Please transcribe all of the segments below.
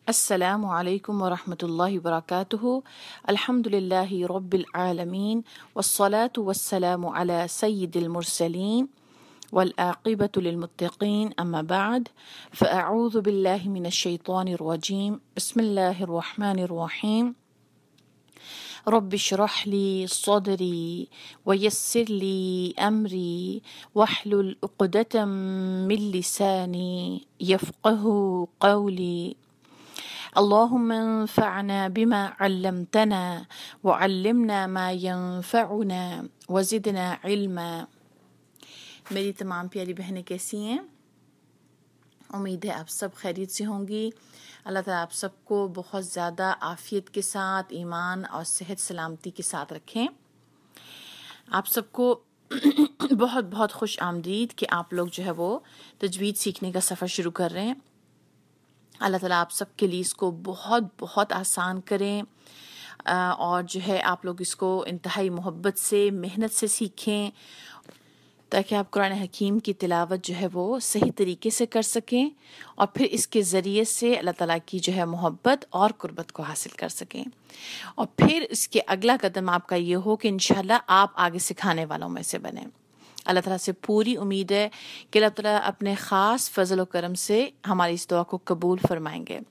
السلام علیکم ورحمۃ اللہ وبرکاتہ الحمد للہ رب العالمین والصلاة والسلام علی سید المرسلین والعاقبۃ للمتقین اما بعد فاعوذ باللہ من الشیطان الرجیم بسم اللہ الرحمن الرحیم رب اشرح لی صدری ویسر لی امری واحلل عقدۃ من لسانی یفقهوا قولی اللهم انفعنا بما علمتنا وعلمنا ما ينفعنا وزدنا علما۔ میری تمام پیاری بہنیں کیسی ہیں؟ امید ہے آپ سب خیریت سے ہوں گی۔ اللہ تعالیٰ آپ سب کو بہت زیادہ عافیت کے ساتھ، ایمان اور صحت سلامتی کے ساتھ رکھیں۔ آپ سب کو بہت بہت خوش آمدید کہ آپ لوگ جو ہے وہ تجوید سیکھنے کا سفر شروع کر رہے ہیں۔ اللہ تعالیٰ آپ سب کے لیے اس کو بہت بہت آسان کریں، اور جو ہے آپ لوگ اس کو انتہائی محبت سے، محنت سے سیکھیں، تاکہ آپ قرآن حکیم کی تلاوت جو ہے وہ صحیح طریقے سے کر سکیں، اور پھر اس کے ذریعے سے اللہ تعالیٰ کی جو ہے محبت اور قربت کو حاصل کر سکیں، اور پھر اس کے اگلا قدم آپ کا یہ ہو کہ انشاءاللہ آپ آگے سکھانے والوں میں سے بنیں۔ اللہ تعالیٰ سے پوری امید ہے کہ اللہ تعالیٰ اپنے خاص فضل و کرم سے ہماری اس دعا کو قبول فرمائیں گے۔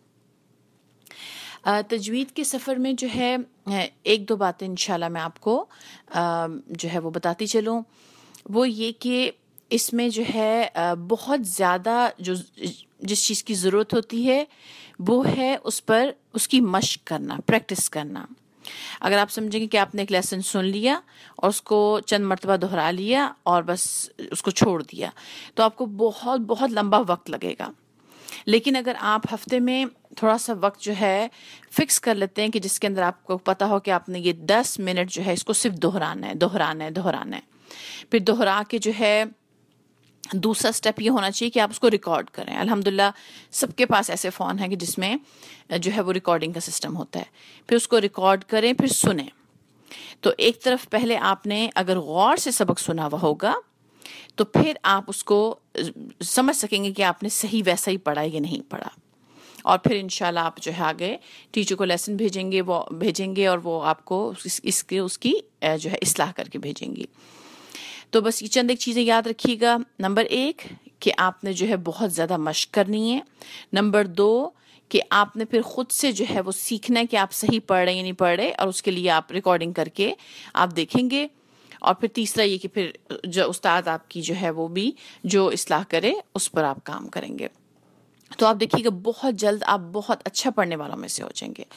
تجوید کے سفر میں جو ہے ایک دو باتیں انشاءاللہ میں آپ کو جو ہے وہ بتاتی چلوں۔ وہ یہ کہ اس میں جو ہے بہت زیادہ جس چیز کی ضرورت ہوتی ہے وہ ہے اس کی مشق کرنا، پریکٹس کرنا۔ اگر آپ سمجھیں گے کہ آپ نے ایک لیسن سن لیا اور اس کو چند مرتبہ دہرا لیا اور بس اس کو چھوڑ دیا، تو آپ کو بہت بہت لمبا وقت لگے گا۔ لیکن اگر آپ ہفتے میں تھوڑا سا وقت جو ہے فکس کر لیتے ہیں کہ جس کے اندر آپ کو پتا ہو کہ آپ نے یہ 10 منٹ جو ہے اس کو صرف دہرانا ہے، پھر دہرا کے جو ہے دوسرا سٹیپ یہ ہونا چاہیے کہ آپ اس کو ریکارڈ کریں۔ الحمدللہ سب کے پاس ایسے فون ہیں کہ جس میں جو ہے وہ ریکارڈنگ کا سسٹم ہوتا ہے، پھر اس کو ریکارڈ کریں، پھر سنیں۔ تو ایک طرف پہلے آپ نے اگر غور سے سبق سنا ہوا ہوگا تو پھر آپ اس کو سمجھ سکیں گے کہ آپ نے صحیح ویسا ہی پڑھا یا نہیں پڑھا، اور پھر انشاءاللہ آپ جو ہے آگے ٹیچر کو لیسن بھیجیں گے اور وہ آپ کو اس کی جو ہے اصلاح کر کے بھیجیں گی۔ تو بس یہ چند ایک چیزیں یاد رکھیے گا۔ نمبر 1 کہ آپ نے جو ہے بہت زیادہ مشق کرنی ہے۔ نمبر 2 کہ آپ نے پھر خود سے جو ہے وہ سیکھنا ہے کہ آپ صحیح پڑھ رہے ہیں یا نہیں پڑھ رہے، اور اس کے لیے آپ ریکارڈنگ کر کے آپ دیکھیں گے۔ اور پھر تیسرا یہ کہ پھر جو استاد آپ کی جو ہے وہ بھی جو اصلاح کرے اس پر آپ کام کریں گے۔ تو آپ دیکھیے گا بہت جلد آپ بہت اچھا پڑھنے والوں میں سے ہو جائیں گے۔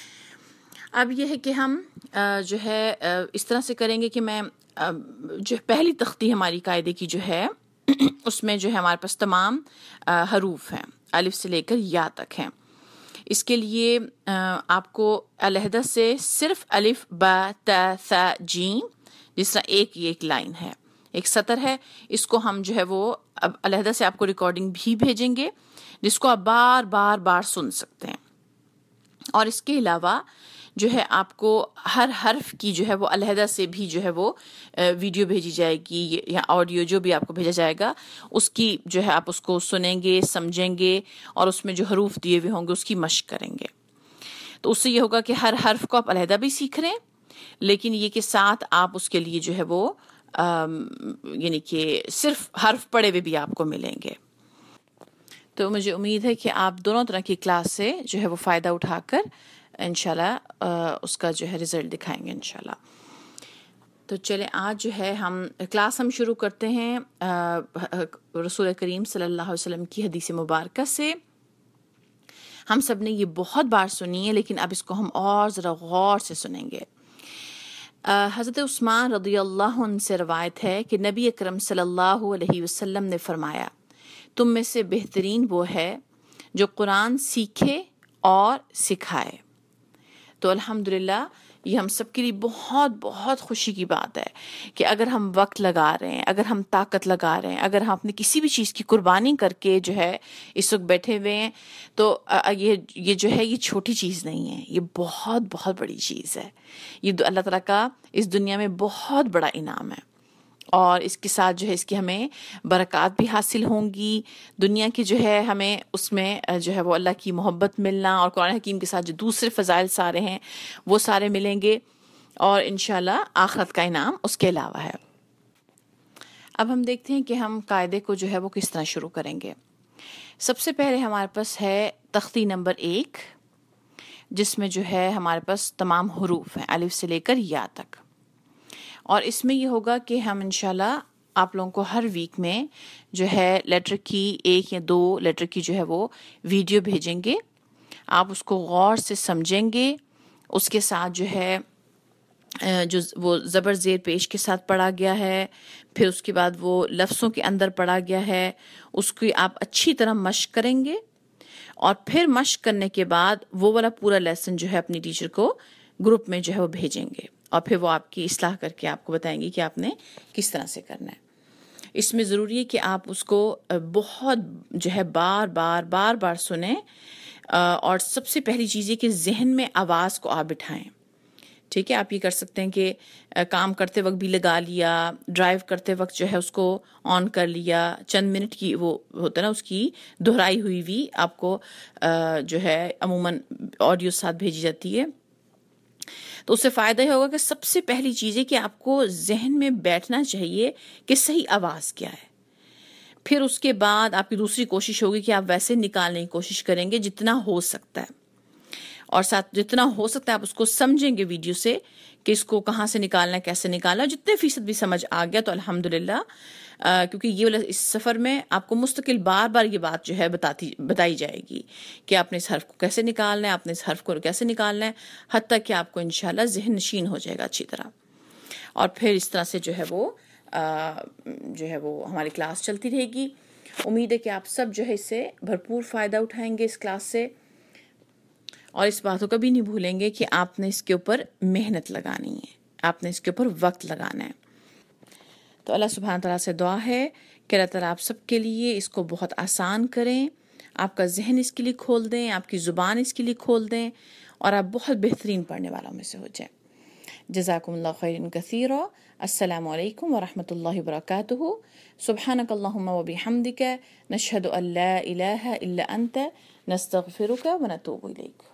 اب یہ ہے کہ ہم جو ہے اس طرح سے کریں گے کہ میں جو پہلی تختی ہماری قاعدے کی جو ہے اس میں جو ہے ہمارے پاس تمام حروف ہیں، الف سے لے کر یا تک ہیں۔ اس کے لیے آپ کو علیحدہ سے صرف الف با تا ثا جیم، جس طرح ایک لائن ہے، ایک سطر ہے، اس کو ہم جو ہے وہ اب علیحدہ سے آپ کو ریکارڈنگ بھی بھیجیں گے جس کو آپ بار بار سن سکتے ہیں۔ اور اس کے علاوہ جو ہے آپ کو ہر حرف کی جو ہے وہ علیحدہ سے بھی جو ہے وہ ویڈیو بھیجی جائے گی یا آڈیو جو بھی آپ کو بھیجا جائے گا، اس کی جو ہے آپ اس کو سنیں گے، سمجھیں گے، اور اس میں جو حروف دیے ہوئے ہوں گے اس کی مشق کریں گے۔ تو اس سے یہ ہوگا کہ ہر حرف کو آپ علیحدہ بھی سیکھ رہے ہیں، لیکن یہ کہ ساتھ آپ اس کے لیے جو ہے وہ یعنی کہ صرف حرف پڑھے ہوئے بھی آپ کو ملیں گے۔ تو مجھے امید ہے کہ آپ دونوں طرح کی کلاس سے جو ہے وہ فائدہ اٹھا کر انشاءاللہ اس کا جو ہے رزلٹ دکھائیں گے انشاءاللہ۔ تو چلیں آج جو ہے ہم شروع کرتے ہیں رسول کریم صلی اللہ علیہ وسلم کی حدیث مبارکہ سے۔ ہم سب نے یہ بہت بار سنی ہے، لیکن اب اس کو ہم اور ذرا غور سے سنیں گے۔ حضرت عثمان رضی اللہ عنہ سے روایت ہے کہ نبی اکرم صلی اللہ علیہ وسلم نے فرمایا، تم میں سے بہترین وہ ہے جو قرآن سیکھے اور سکھائے۔ تو الحمدللہ یہ ہم سب کے لیے بہت بہت خوشی کی بات ہے کہ اگر ہم وقت لگا رہے ہیں، اگر ہم طاقت لگا رہے ہیں، اگر ہم اپنی کسی بھی چیز کی قربانی کر کے جو ہے اس وقت بیٹھے ہوئے ہیں، تو یہ جو ہے یہ چھوٹی چیز نہیں ہے، یہ بہت بہت بڑی چیز ہے۔ یہ اللہ تعالیٰ کا اس دنیا میں بہت بڑا انعام ہے۔ اور اس کے ساتھ جو ہے اس کی ہمیں برکات بھی حاصل ہوں گی. دنیا کی جو ہے ہمیں اس میں جو ہے وہ اللہ کی محبت ملنا، اور قرآن حکیم کے ساتھ جو دوسرے فضائل سارے ہیں وہ سارے ملیں گے، اور انشاءاللہ آخرت کا انعام اس کے علاوہ ہے. اب ہم دیکھتے ہیں کہ ہم قاعدے کو جو ہے وہ کس طرح شروع کریں گے. سب سے پہلے ہمارے پاس ہے تختی نمبر 1، جس میں جو ہے ہمارے پاس تمام حروف ہیں الف سے لے کر یا تک. اور اس میں یہ ہوگا کہ ہم انشاءاللہ آپ لوگوں کو ہر ویک میں جو ہے لیٹر کی 1 یا 2 لیٹر کی جو ہے وہ ویڈیو بھیجیں گے. آپ اس کو غور سے سمجھیں گے. اس کے ساتھ جو ہے جو وہ زبر زیر پیش کے ساتھ پڑھا گیا ہے، پھر اس کے بعد وہ لفظوں کے اندر پڑھا گیا ہے، اس کی آپ اچھی طرح مشق کریں گے. اور پھر مشق کرنے کے بعد وہ والا پورا لیسن جو ہے اپنی ٹیچر کو گروپ میں جو ہے وہ بھیجیں گے، اور پھر وہ آپ کی اصلاح کر کے آپ کو بتائیں گی کہ آپ نے کس طرح سے کرنا ہے. اس میں ضروری ہے کہ آپ اس کو بہت جو ہے بار بار سنیں، اور سب سے پہلی چیز یہ کہ ذہن میں آواز کو آپ بٹھائیں. ٹھیک ہے، آپ یہ کر سکتے ہیں کہ کام کرتے وقت بھی لگا لیا، ڈرائیو کرتے وقت جو ہے اس کو آن کر لیا، چند منٹ کی وہ ہوتا ہے نا اس کی دہرائی ہوئی بھی آپ کو جو ہے عموماً آڈیو ساتھ بھیجی جاتی ہے. تو اس سے فائدہ یہ ہوگا کہ سب سے پہلی چیز ہے کہ آپ کو ذہن میں بیٹھنا چاہیے کہ صحیح آواز کیا ہے. پھر اس کے بعد آپ کی دوسری کوشش ہوگی کہ آپ ویسے نکالنے کی کوشش کریں گے جتنا ہو سکتا ہے، اور ساتھ جتنا ہو سکتا ہے آپ اس کو سمجھیں گے ویڈیو سے کہ اس کو کہاں سے نکالنا ہے، کیسے نکالنا ہے. جتنے فیصد بھی سمجھ آ گیا تو الحمدللہ، کیونکہ یہ والا اس سفر میں آپ کو مستقل بار یہ بات جو ہے بتائی جائے گی کہ آپ نے اس حرف کو کیسے نکالنا ہے، آپ نے اس حرف کو کیسے نکالنا ہے، حتیٰ کہ آپ کو انشاءاللہ ذہن نشین ہو جائے گا اچھی طرح. اور پھر اس طرح سے جو ہے وہ ہماری کلاس چلتی رہے گی. امید ہے کہ آپ سب جو ہے اس سے بھرپور فائدہ اٹھائیں گے اس کلاس سے، اور اس بات کو کبھی نہیں بھولیں گے کہ آپ نے اس کے اوپر محنت لگانی ہے، آپ نے اس کے اوپر وقت لگانا ہے. تو اللہ سبحانہ تعالیٰ سے دعا ہے کہ اللہ تعالیٰ آپ سب کے لیے اس کو بہت آسان کریں، آپ کا ذہن اس کے لیے کھول دیں، آپ کی زبان اس کے لیے کھول دیں، اور آپ بہت بہترین پڑھنے والوں میں سے ہو جائیں. جزاکم اللہ خیرا کثیرا. السلام علیکم ورحمۃ اللہ وبرکاتہ. سبحانک اللہم وبحمدک، نشہد ان لا الہ الا انت، نستغفرک ونتوب الیک.